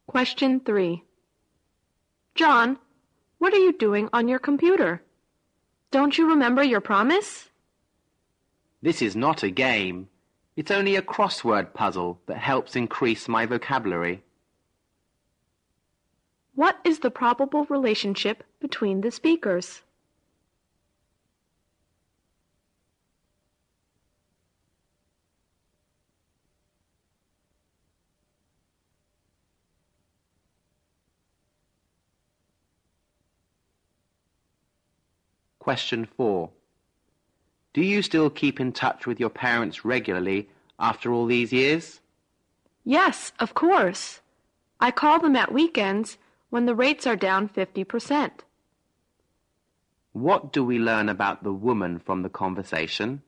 Question 3. John, what are you doing on your computer? Don't you remember your promise? This is not a game. It's only a crossword puzzle that helps increase my vocabulary. What is the probable relationship between the speakers? Question 4. Do you still keep in touch with your parents regularly after all these years? Yes, of course. I call them at weekends when the rates are down 50%. What do we learn about the woman from the conversation?